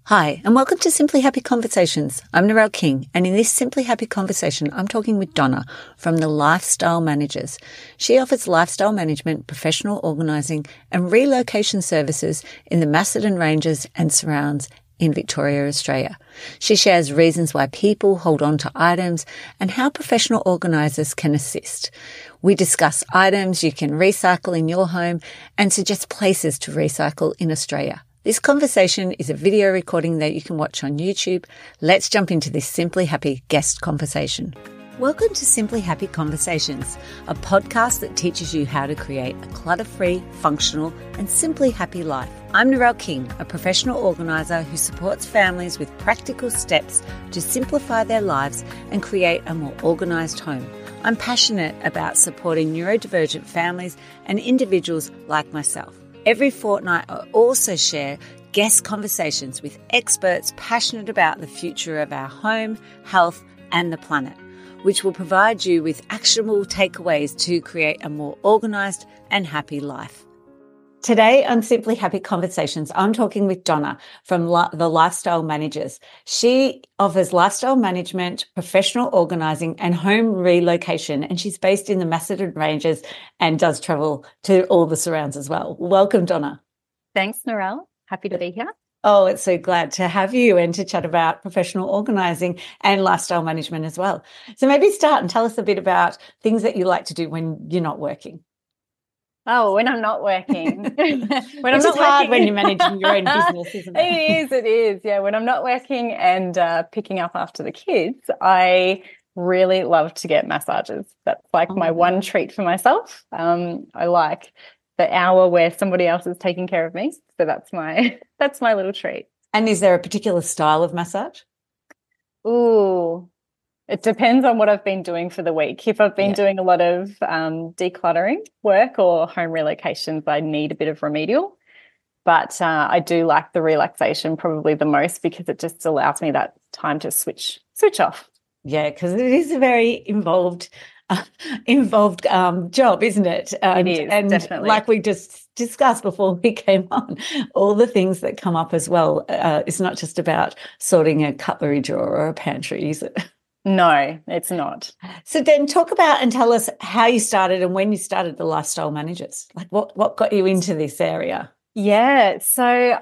Hi, and welcome to Simply Happy Conversations. I'm Narelle King, and in this Simply Happy Conversation, I'm talking with Donna from the Lifestyle Managers. She offers lifestyle management, professional organising, and relocation services in the Macedon Ranges and surrounds in Victoria, Australia. She shares reasons why people hold on to items and how professional organisers can assist. We discuss items you can recycle in your home and suggest places to recycle in Australia. This conversation is a video recording that you can watch on YouTube. Let's jump into this Simply Happy guest conversation. Welcome to Simply Happy Conversations, a podcast that teaches you how to create a clutter-free, functional, and simply happy life. I'm Narelle King, a professional organiser who supports families with practical steps to simplify their lives and create a more organised home. I'm passionate about supporting neurodivergent families and individuals like myself. Every fortnight, I also share guest conversations with experts passionate about the future of our home, health, and the planet, which will provide you with actionable takeaways to create a more organised and happy life. Today on Simply Happy Conversations, I'm talking with Donna from the Lifestyle Managers. She offers lifestyle management, professional organising and home relocation, and she's based in the Macedon Ranges and does travel to all the surrounds as well. Welcome, Donna. Thanks, Narelle. Happy to be here. Oh, it's so glad to have you and to chat about professional organising and lifestyle management as well. So maybe start and tell us a bit about things that you like to do when you're not working. Oh, when I'm not working. It's hard when you're managing your own business, isn't it? It is. Yeah, when I'm not working and picking up after the kids, I really love to get massages. That's like my one treat for myself. I like the hour where somebody else is taking care of me. So that's my little treat. And is there a particular style of massage? Ooh. It depends on what I've been doing for the week. If I've been doing a lot of decluttering work or home relocations, I need a bit of remedial. But I do like the relaxation probably the most because it just allows me that time to switch off. Yeah, because it is a very involved job, isn't it? It is, and definitely. Like we just discussed before we came on, all the things that come up as well. It's not just about sorting a cutlery drawer or a pantry, is it? No, it's not. So then talk about and tell us how you started and when you started the Lifestyle Managers. Like what got you into this area? Yeah, so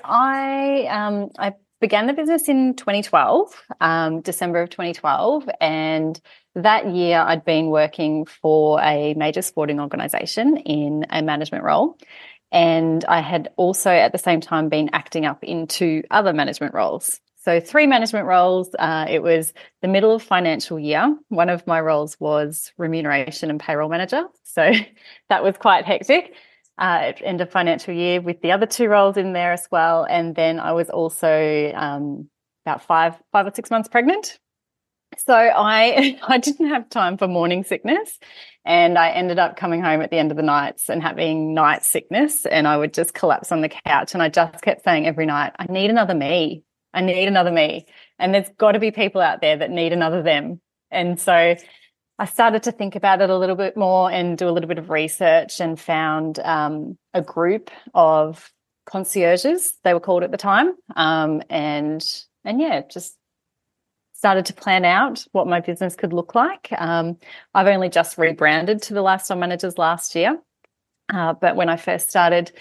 I began the business in 2012, December of 2012, and that year I'd been working for a major sporting organisation in a management role. And I had also at the same time been acting up into other management roles. So 3 management roles. It was the middle of financial year. One of my roles was remuneration and payroll manager. So that was quite hectic at end of financial year with the other 2 roles in there as well. And then I was also about five or 6 months pregnant. So I didn't have time for morning sickness, and I ended up coming home at the end of the nights and having night sickness, and I would just collapse on the couch and I just kept saying every night, I need another me. I need another me. And there's got to be people out there that need another them. And so I started to think about it a little bit more and do a little bit of research and found a group of concierges, they were called at the time. And just started to plan out what my business could look like. I've only just rebranded to the Lifestyle Managers last year. But when I first started,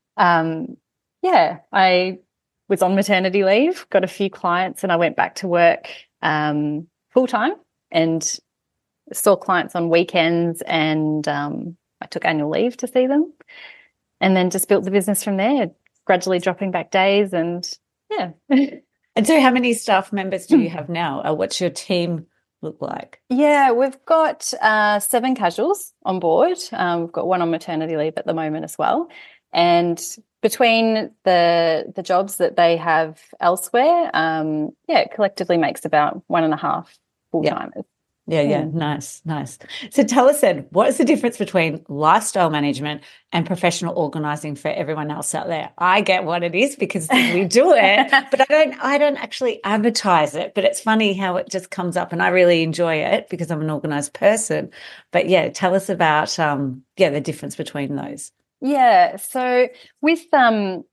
I was on maternity leave, got a few clients, and I went back to work full-time and saw clients on weekends, and I took annual leave to see them, and then just built the business from there, gradually dropping back days. And And so how many staff members do you have now? What's your team look like? Yeah, we've got 7 casuals on board. We've got 1 on maternity leave at the moment as well. And between the jobs that they have elsewhere, it collectively makes about 1.5 full-timers. Yeah. Nice. So tell us then, what is the difference between lifestyle management and professional organising for everyone else out there? I get what it is because we do it, but I don't actually advertise it. But it's funny how it just comes up, and I really enjoy it because I'm an organised person. But tell us about the difference between those. Yeah. So with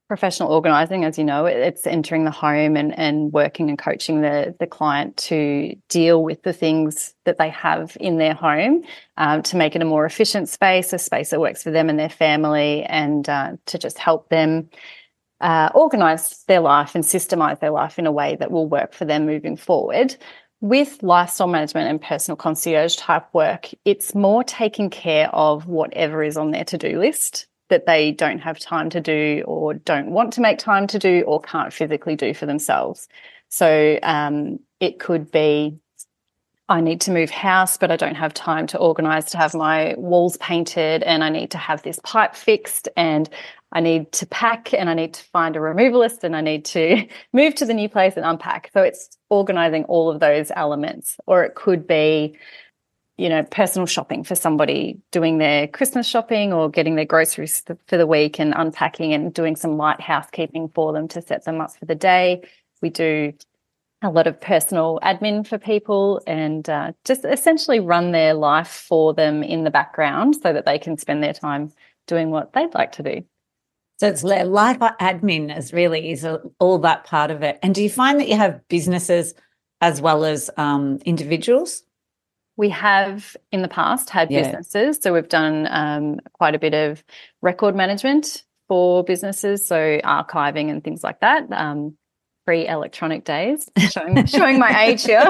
professional organising, as you know, it's entering the home and working and coaching the client to deal with the things that they have in their home, to make it a more efficient space, a space that works for them and their family, and to just help them organise their life and systemise their life in a way that will work for them moving forward. With lifestyle management and personal concierge type work, it's more taking care of whatever is on their to-do list that they don't have time to do or don't want to make time to do or can't physically do for themselves. So it could be, I need to move house, but I don't have time to organise to have my walls painted, and I need to have this pipe fixed, and I need to pack, and I need to find a removalist, and I need to move to the new place and unpack. So it's organising all of those elements. Or it could be, personal shopping for somebody, doing their Christmas shopping or getting their groceries for the week and unpacking and doing some light housekeeping for them to set them up for the day. We do a lot of personal admin for people and just essentially run their life for them in the background so that they can spend their time doing what they'd like to do. So it's life admin is all that part of it. And do you find that you have businesses as well as individuals? We have in the past had businesses. So we've done quite a bit of record management for businesses, so archiving and things like that. Pre-electronic days, showing my age here.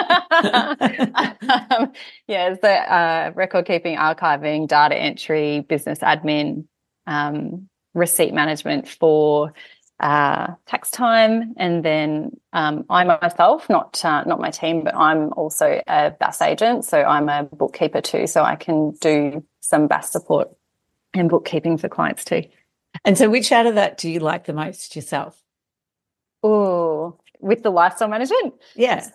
So record keeping, archiving, data entry, business admin, receipt management for tax time, and then I myself, not my team, but I'm also a BAS agent, so I'm a bookkeeper too, so I can do some BAS support and bookkeeping for clients too. And so which out of that do you like the most yourself? Oh, with the lifestyle management? Yeah.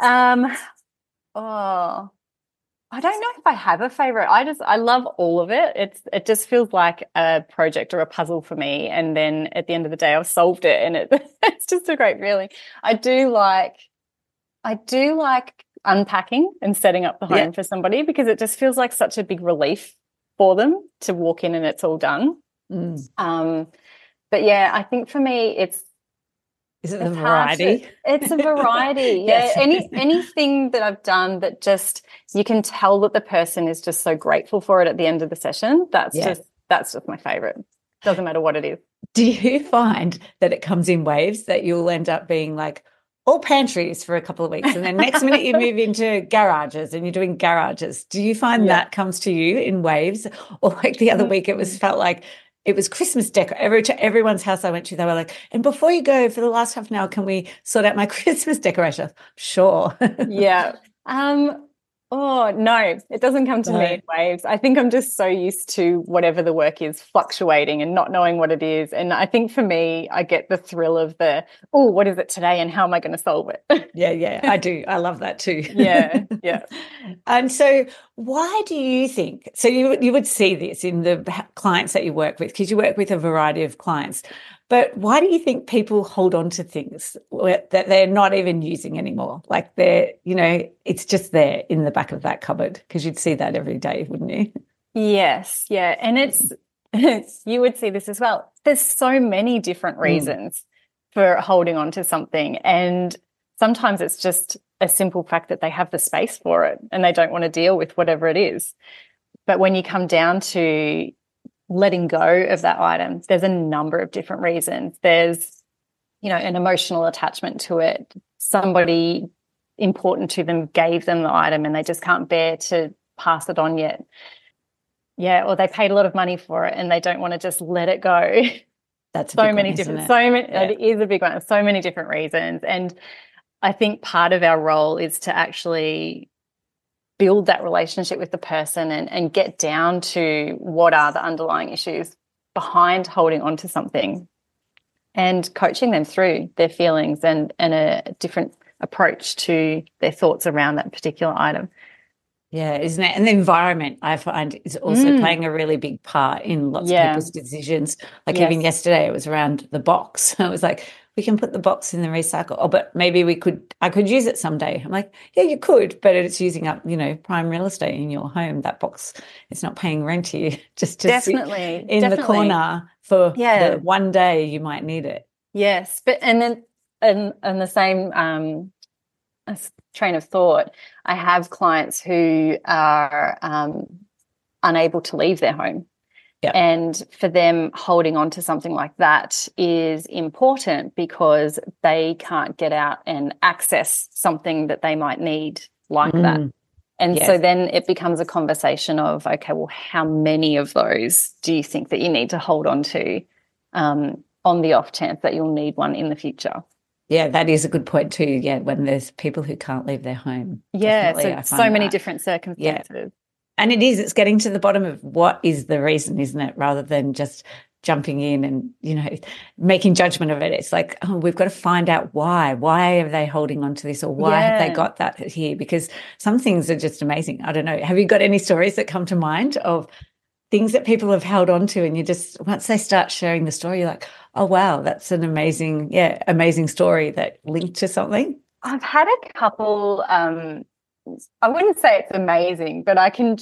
I don't know if I have a favorite. I love all of it. It just feels like a project or a puzzle for me. And then at the end of the day, I've solved it, and it's just a great feeling. I do like unpacking and setting up the home for somebody, because it just feels like such a big relief for them to walk in and it's all done. But yeah, I think for me, Is it a variety? It's a variety. Yes. Anything that I've done that just, you can tell that the person is just so grateful for it at the end of the session. That's just my favorite. Doesn't matter what it is. Do you find that it comes in waves, that you'll end up being like all pantries for a couple of weeks, and then next minute you move into garages and you're doing garages? Do you find that comes to you in waves? Or like the other week, felt like it was Christmas decor. Everyone's house I went to, they were like, and before you go, for the last half an hour, can we sort out my Christmas decorations? Sure. Yeah. Oh, no, it doesn't come to me in waves. I think I'm just so used to whatever the work is fluctuating and not knowing what it is. And I think for me, I get the thrill of what is it today and how am I going to solve it? Yeah, I do. I love that too. Yeah. And so why do you think, so you would see this in the clients that you work with, because you work with a variety of clients, but why do you think people hold on to things that they're not even using anymore? Like it's just there in the back of that cupboard, because you'd see that every day, wouldn't you? Yes, yeah. And it's you would see this as well. There's so many different reasons for holding on to something. And sometimes it's just a simple fact that they have the space for it and they don't want to deal with whatever it is. But when you come down to letting go of that item, there's a number of different reasons. There's, an emotional attachment to it. Somebody important to them gave them the item and they just can't bear to pass it on yet. Yeah, or they paid a lot of money for it and they don't want to just let it go. That's it is a big one. So many different reasons. And I think part of our role is to actually build that relationship with the person and get down to what are the underlying issues behind holding on to something, and coaching them through their feelings and a different approach to their thoughts around that particular item. Yeah, isn't it? And the environment, I find, is also playing a really big part in lots of people's decisions. Like even yesterday, it was around the box. I was like, we can put the box in the recycle. Oh, but maybe I could use it someday. I'm like, yeah, you could, but it's using up, prime real estate in your home. That box, it's not paying rent to you just to Definitely. sit in the corner for the one day you might need it. Yes. But, and then, and the same train of thought, I have clients who are unable to leave their home. Yep. And for them, holding on to something like that is important because they can't get out and access something that they might need like that. And so then it becomes a conversation of, okay, well, how many of those do you think that you need to hold on to on the off chance that you'll need one in the future? Yeah, that is a good point too. Yeah, when there's people who can't leave their home. Yeah, so many different circumstances. Yeah. And it's getting to the bottom of what is the reason, isn't it? Rather than just jumping in and, making judgment of it. It's like, oh, we've got to find out why. Why are they holding on to this, or why have they got that here? Because some things are just amazing. I don't know. Have you got any stories that come to mind of things that people have held on to, and you just, once they start sharing the story, you're like, oh, wow, that's an amazing story that linked to something? I've had a couple, I wouldn't say it's amazing, but I can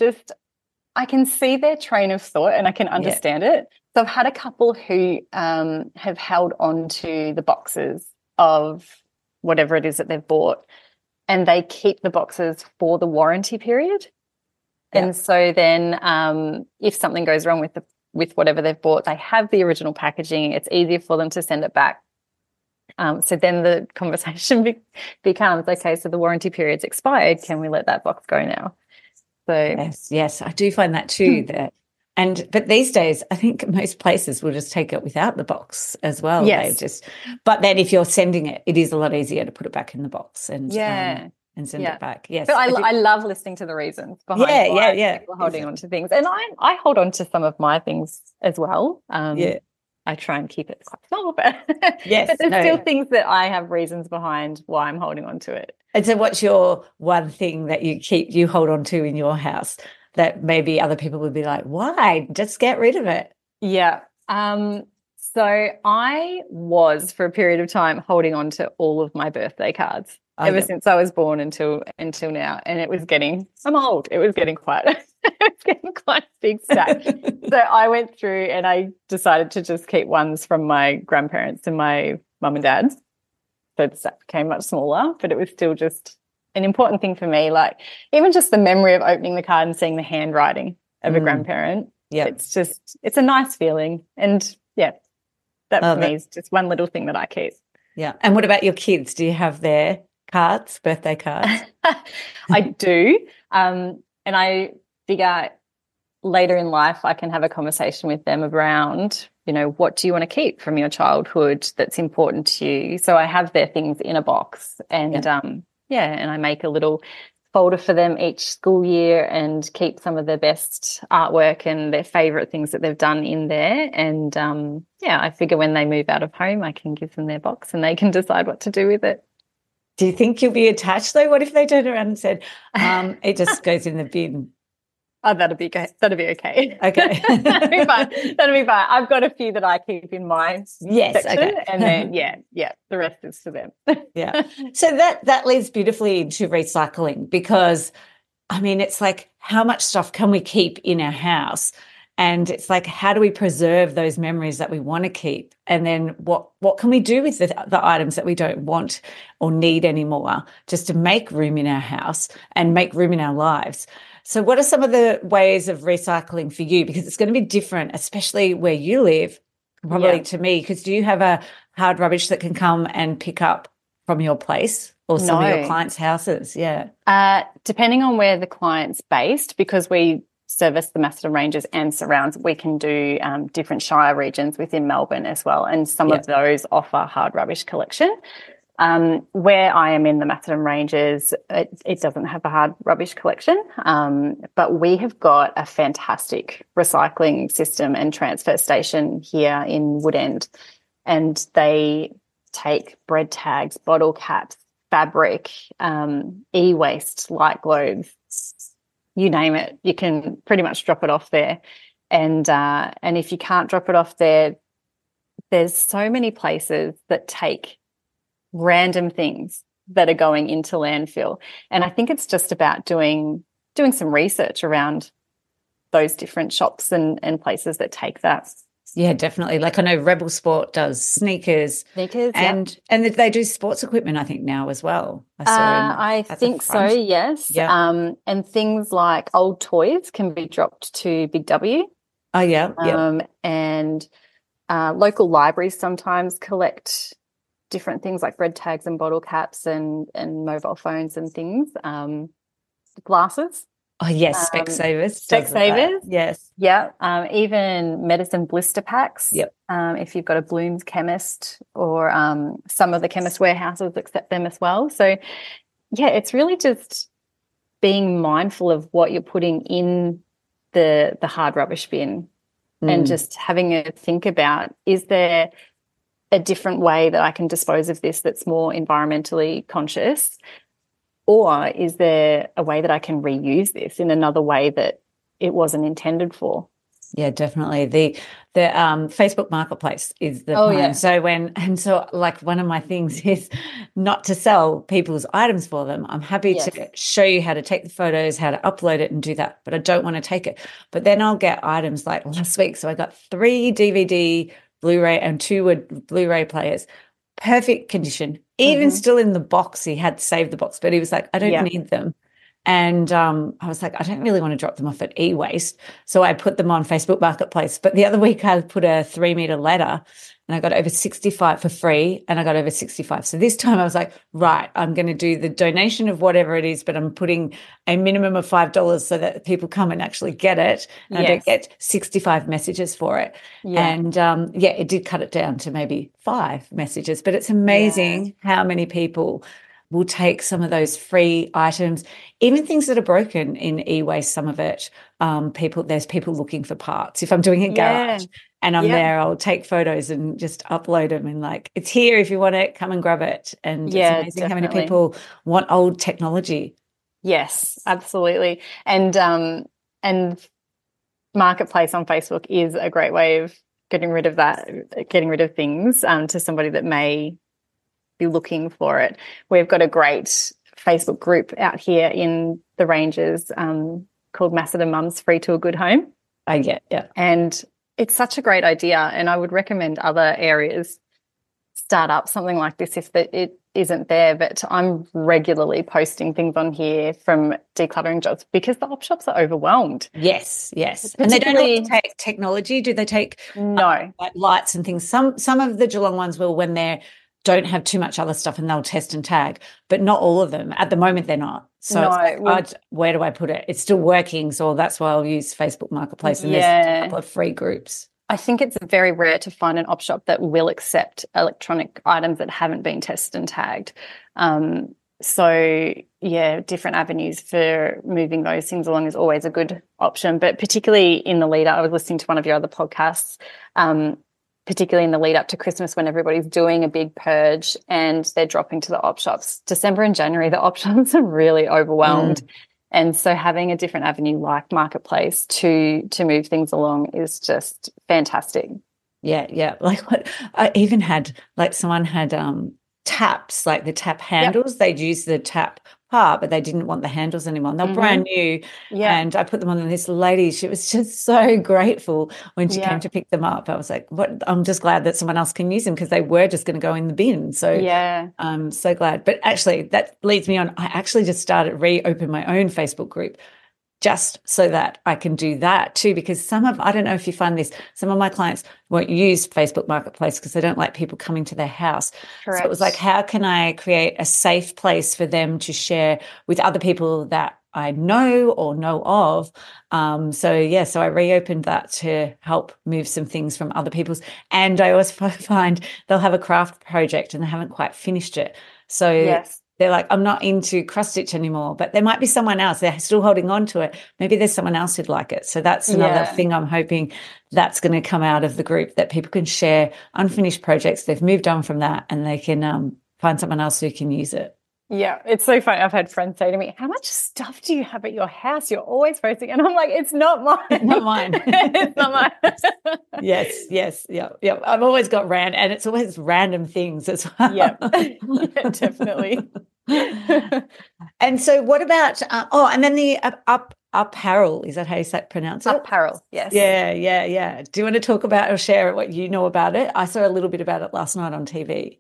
see their train of thought and I can understand it. So I've had a couple who have held on to the boxes of whatever it is that they've bought, and they keep the boxes for the warranty period. Yeah. And so then if something goes wrong with whatever they've bought, they have the original packaging. It's easier for them to send it back. So then the conversation becomes, okay, so the warranty period's expired. Can we let that box go now? So yes, I do find that too. But these days, I think most places will just take it without the box as well. Yes. But then if you're sending it, it is a lot easier to put it back in the box and send it back. Yes, but I love listening to the reasons behind why people are holding on to things, and I hold on to some of my things as well. I try and keep it quite small, but but there's still things that I have reasons behind why I'm holding on to it. And so what's your one thing that you hold on to in your house that maybe other people would be like, why? Just get rid of it. Yeah. So I was, for a period of time, holding on to all of my birthday cards ever since I was born until now. And I'm old. It was getting quite a big stack. So I went through and I decided to just keep ones from my grandparents and my mum and dad. So the stack became much smaller, but it was still just an important thing for me. Like even just the memory of opening the card and seeing the handwriting of a grandparent. Yeah. It's a nice feeling. And that for me is just one little thing that I keep. Yeah. And what about your kids? Do you have their birthday cards? I do. And I figure later in life I can have a conversation with them around, what do you want to keep from your childhood that's important to you? So I have their things in a box and and I make a little folder for them each school year and keep some of their best artwork and their favourite things that they've done in there. And I figure when they move out of home I can give them their box and they can decide what to do with it. Do you think you'll be attached though? What if they turned around and said, it just goes in the bin? Oh, that'd be okay. Okay. That'd be fine. I've got a few that I keep in my section, okay. And then the rest is for them. Yeah. So that leads beautifully into recycling because, it's like how much stuff can we keep in our house? And it's like, how do we preserve those memories that we want to keep? And then what can we do with the items that we don't want or need anymore just to make room in our house and make room in our lives? So what are some of the ways of recycling for you? Because it's going to be different, especially where you live, probably to me, because do you have a hard rubbish that can come and pick up from your place or some of your clients' houses? Yeah. Depending on where the client's based, because we service the Macedon Ranges and surrounds, we can do different shire regions within Melbourne as well, and some of those offer hard rubbish collection. Where I am in the Macedon Ranges, it doesn't have a hard rubbish collection, but we have got a fantastic recycling system and transfer station here in Woodend, and they take bread tags, bottle caps, fabric, e-waste, light globes, you name it, you can pretty much drop it off there. And if you can't drop it off there, there's so many places that take random things that are going into landfill. And I think it's just about doing some research around those different shops and places that take that. Yeah, definitely. Like I know Rebel Sport does sneakers, and they do sports equipment, I think, now as well. I think so, yes. Yeah. And things like old toys can be dropped to Big W. Oh, yeah. And local libraries sometimes collect different things like bread tags and bottle caps and mobile phones and things. Glasses. Oh, yes, Specsavers. Specsavers. Yes. Yeah. Even medicine blister packs. Yep. If you've got a Bloom's chemist or some of the chemist warehouses accept them as well. So, yeah, it's really just being mindful of what you're putting in the hard rubbish bin and just having a think about, is there a different way that I can dispose of this that's more environmentally conscious? Or is there a way that I can reuse this in another way that it wasn't intended for? Yeah, definitely. The Facebook Marketplace is the plan. Yeah. So like one of my things is not to sell people's items for them. I'm happy to show you how to take the photos, how to upload it and do that, but I don't want to take it. But then I'll get items like last week. So I got 3 DVD, Blu-ray and 2 were Blu-ray players, perfect condition. Even still in the box, he had saved the box, but he was like, I don't need them. And I was like, I don't really want to drop them off at e-waste. So I put them on Facebook Marketplace. But the other week I put a 3-meter ladder and I got over 65 for free and I got over 65. So this time I was like, right, I'm going to do the donation of whatever it is, but I'm putting a minimum of $5 so that people come and actually get it. And I don't get 65 messages for it. Yeah. And it did cut it down to maybe 5 messages. But it's amazing how many people will take some of those free items, even things that are broken in e-waste, some of it. There's people looking for parts. If I'm doing a garage and I'm there, I'll take photos and just upload them and like, it's here if you want it, come and grab it. And it's amazing how many people want old technology. Yes, absolutely. And Marketplace on Facebook is a great way of getting rid of things to somebody that may be looking for it. We've got a great Facebook group out here in the Ranges called Macedon Mums Free to a Good Home. And it's such a great idea, and I would recommend other areas start up something like this if it isn't there. But I'm regularly posting things on here from decluttering jobs because the op shops are overwhelmed. Yes. And they don't take technology. Do they take like lights and things? Some of the Geelong ones will when they don't have too much other stuff and they'll test and tag, but not all of them. At the moment, they're not. So where do I put it? It's still working, so that's why I'll use Facebook Marketplace, and there's a couple of free groups. I think it's very rare to find an op shop that will accept electronic items that haven't been tested and tagged. Different avenues for moving those things along is always a good option. But particularly in the lead up, I was listening to one of your other podcasts, particularly in the lead up to Christmas when everybody's doing a big purge and they're dropping to the op shops. December and January, the op shops are really overwhelmed. And so having a different avenue like Marketplace to move things along is just fantastic. Yeah. Like what I even had, like someone had taps, like the tap handles. They'd use the tap part, but they didn't want the handles anymore. And they're brand new. And I put them on, and this lady, she was just so grateful when she came to pick them up. I was like, I'm just glad that someone else can use them because they were just going to go in the bin. So I'm so glad. But actually that leads me on. I actually just reopened my own Facebook group just so that I can do that too, because I don't know if you find this, some of my clients won't use Facebook Marketplace because they don't like people coming to their house. Correct. So it was like, how can I create a safe place for them to share with other people that I know or know of? So I reopened that to help move some things from other people's. And I also find they'll have a craft project and they haven't quite finished it. So they're like, I'm not into cross stitch anymore, but there might be someone else. They're still holding on to it. Maybe there's someone else who'd like it. So that's another thing I'm hoping that's going to come out of the group, that people can share unfinished projects. They've moved on from that and they can find someone else who can use it. Yeah, it's so funny. I've had friends say to me, "How much stuff do you have at your house? You're always posting." And I'm like, "It's not mine. Not mine. It's not mine." Yes, yeah. I've always got and it's always random things as well. Yeah, yeah, definitely. And so what about, and then the apparel, is that how you pronounce it? Apparel, yes. Yeah. Do you want to talk about or share what you know about it? I saw a little bit about it last night on TV.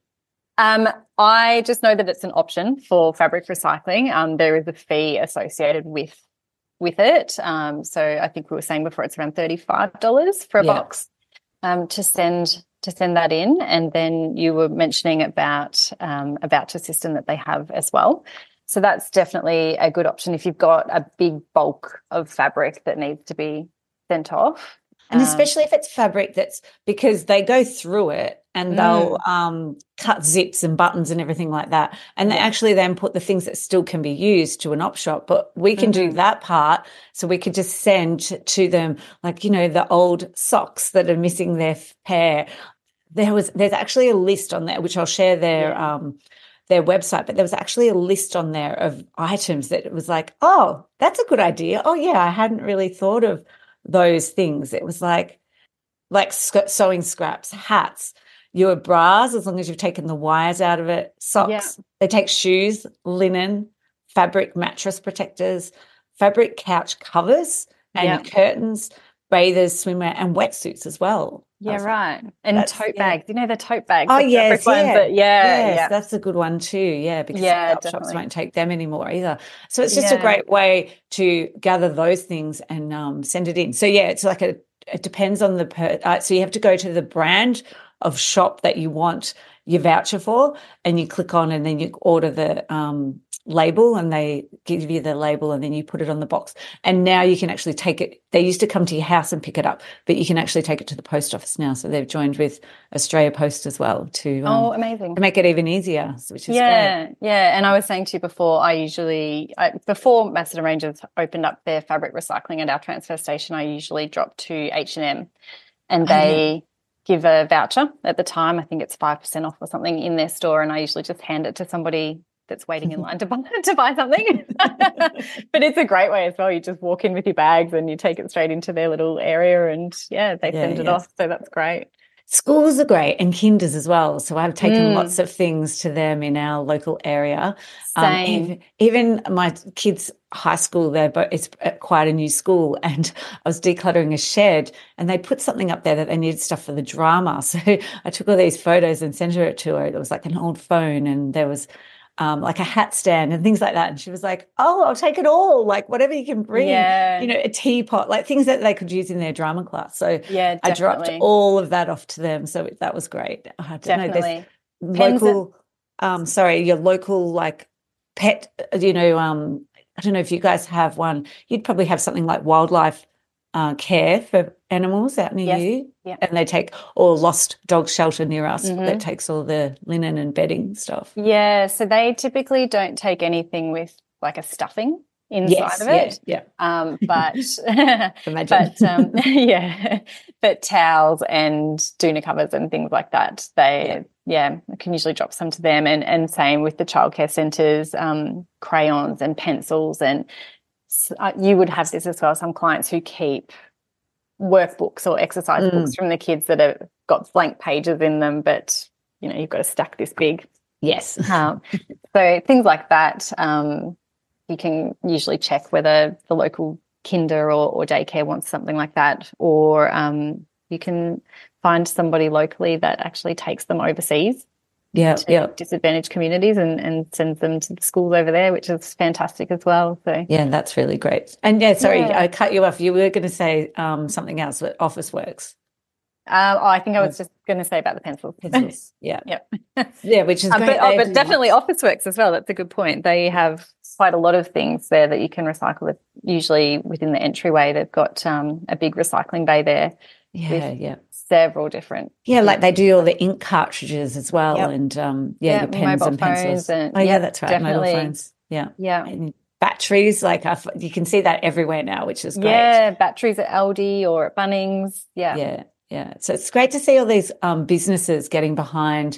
I just know that it's an option for fabric recycling. There is a fee associated with it. So I think we were saying before it's around $35 for a box to send that in. And then you were mentioning about a voucher system that they have as well. So that's definitely a good option if you've got a big bulk of fabric that needs to be sent off. And especially if it's fabric because they go through it and they'll cut zips and buttons and everything like that. And they actually then put the things that still can be used to an op shop. But we can do that part. So we could just send to them, like, the old socks that are missing their pair. There's actually a list on there, which I'll share their website, but there was actually a list on there of items that it was like, oh, that's a good idea. Oh yeah, I hadn't really thought of those things. It was like sewing scraps, hats, your bras, as long as you've taken the wires out of it, socks. They take shoes, linen, fabric mattress protectors, fabric couch covers, and curtains, bathers, swimwear, and wetsuits as well. Yeah, right. And tote bags. You know the tote bags. Oh, yes. Yes, that's a good one too. Yeah, because shops won't take them anymore either. So it's just a great way to gather those things and send it in. So, it's like it depends on so you have to go to the brand of shop that you want your voucher for, and you click on and then you order the label, and they give you the label, and then you put it on the box. And now you can actually take it. They used to come to your house and pick it up, but you can actually take it to the post office now. So they've joined with Australia Post as well to amazing, to make it even easier, which is great. Yeah. And I was saying to you before, before Macedon Rangers opened up their fabric recycling at our transfer station, I usually drop to H&M, and they give a voucher at the time. I think it's 5% off or something in their store, and I usually just hand it to somebody that's waiting in line to buy something. But it's a great way as well. You just walk in with your bags and you take it straight into their little area, and they send it off. So that's great. Schools are great, and kinders as well. So I've taken lots of things to them in our local area. Same. Even my kids' high school, it's quite a new school, and I was decluttering a shed, and they put something up there that they needed stuff for the drama. So I took all these photos and sent it to her. There was like an old phone, and there was like a hat stand and things like that. And she was like, oh, I'll take it all, like whatever you can bring, a teapot, like things that they could use in their drama class. So I dropped all of that off to them. So that was great. I don't know, there's local, your local like pet, I don't know if you guys have one. You'd probably have something like wildlife care for animals out near you, and they take, or Lost Dog Shelter near us that takes all the linen and bedding stuff. Yeah, so they typically don't take anything with like a stuffing inside of it. But towels and doona covers and things like that, I can usually drop some to them, and same with the childcare centres, crayons and pencils, and you would have this as well, some clients who keep workbooks or exercise books from the kids that have got blank pages in them, but you've got to stack this big. Yes. So things like that, you can usually check whether the local kinder or daycare wants something like that, or you can find somebody locally that actually takes them overseas to disadvantaged communities and sends them to the schools over there, which is fantastic as well. So that's really great. And I cut you off. You were going to say something else, but Officeworks. I think I was just going to say about the pencils. Which is great. But definitely Officeworks as well. That's a good point. They have quite a lot of things there that you can recycle with. Usually within the entryway, they've got a big recycling bay there. Several different. Like they do all the ink cartridges as well, and your pens and pencils. That's right. Definitely. Mobile phones. And batteries, like you can see that everywhere now, which is great. Batteries at Aldi or at Bunnings. So it's great to see all these businesses getting behind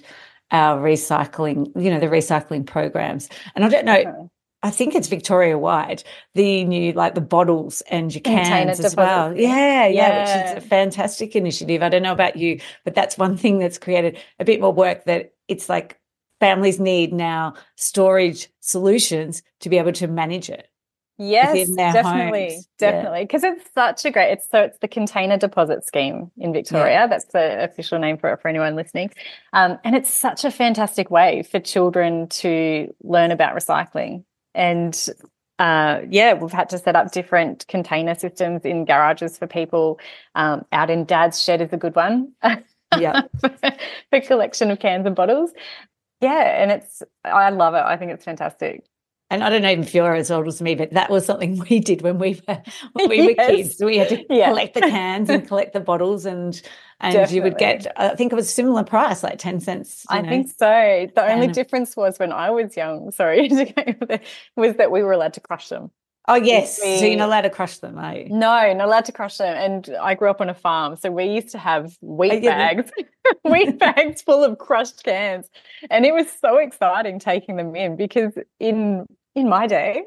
our recycling, the recycling programs. And I don't know, I think it's Victoria-wide, the new, like the bottles and your cans as well. Yeah, which is a fantastic initiative. I don't know about you, but that's one thing that's created a bit more work, that it's like families need now storage solutions to be able to manage it. Yes, definitely. Because it's such a great, it's the container deposit scheme in Victoria. Yeah. That's the official name for anyone listening. And it's such a fantastic way for children to learn about recycling. And we've had to set up different container systems in garages for people. Out in Dad's shed is a good one. Yeah. for collection of cans and bottles. Yeah, and I love it. I think it's fantastic. And I don't know if you're as old as me, but that was something we did when we were kids. We had to collect the cans and collect the bottles, and you would get, I think it was a similar price, like 10 cents. I think so. The only difference was when I was young, was that we were allowed to crush them. Oh, yes. So you're not allowed to crush them, are you? No, not allowed to crush them. And I grew up on a farm, so we used to have wheat bags, wheat bags full of crushed cans. And it was so exciting taking them in, because in my day,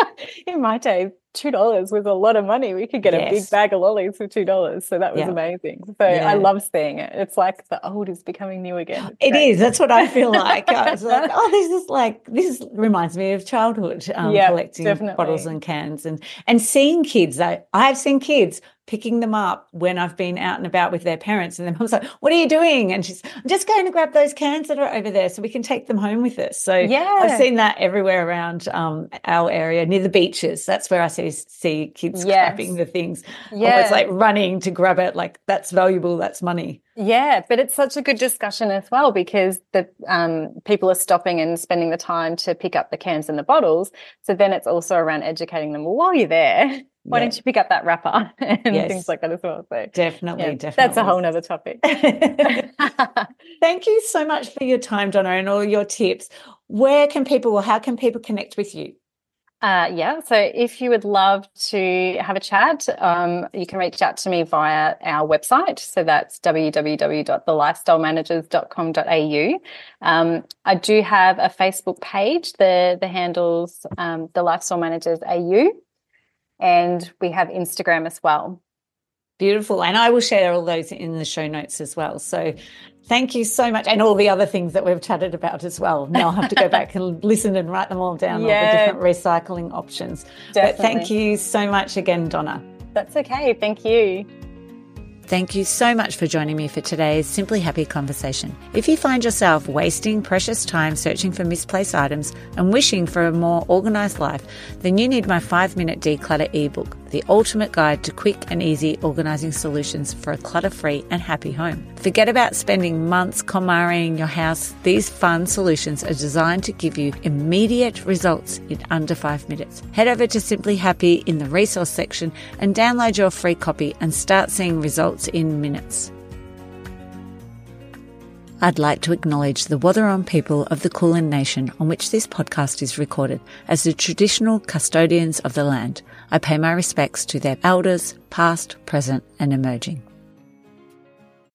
$2 was a lot of money. We could get a big bag of lollies for $2. So that was amazing. So I love seeing it. It's like the old is becoming new again. It is. That's what I feel like. I was like, this reminds me of childhood, collecting bottles and cans and seeing kids. I have seen kids picking them up when I've been out and about with their parents, and then I was like, what are you doing? And I'm just going to grab those cans that are over there so we can take them home with us. So I've seen that everywhere around our area, near the beaches. That's where I see kids grabbing the things. Almost like running to grab it, like that's valuable, that's money. Yeah, but it's such a good discussion as well, because the people are stopping and spending the time to pick up the cans and the bottles. So then it's also around educating them. Well, while you're there, why don't you pick up that wrapper and things like that as well? So definitely. That's a whole nother topic. Thank you so much for your time, Donna, and all your tips. How can people connect with you? So if you would love to have a chat, you can reach out to me via our website. So that's www.thelifestylemanagers.com.au. I do have a Facebook page. The handle's The Lifestyle Managers AU, and we have Instagram as well. Beautiful. And I will share all those in the show notes as well. So thank you so much. And all the other things that we've chatted about as well. Now I'll have to go back and listen and write them all down, all the different recycling options. Definitely. But thank you so much again, Donna. That's okay. Thank you. Thank you so much for joining me for today's Simply Happy conversation. If you find yourself wasting precious time searching for misplaced items and wishing for a more organised life, then you need my 5-minute declutter ebook, the ultimate guide to quick and easy organising solutions for a clutter-free and happy home. Forget about spending months KonMariing your house. These fun solutions are designed to give you immediate results in under 5 minutes. Head over to Simply Happy in the resource section and download your free copy and start seeing results in minutes. I'd like to acknowledge the Wathaurong people of the Kulin Nation on which this podcast is recorded as the traditional custodians of the land. I pay my respects to their elders, past, present and emerging.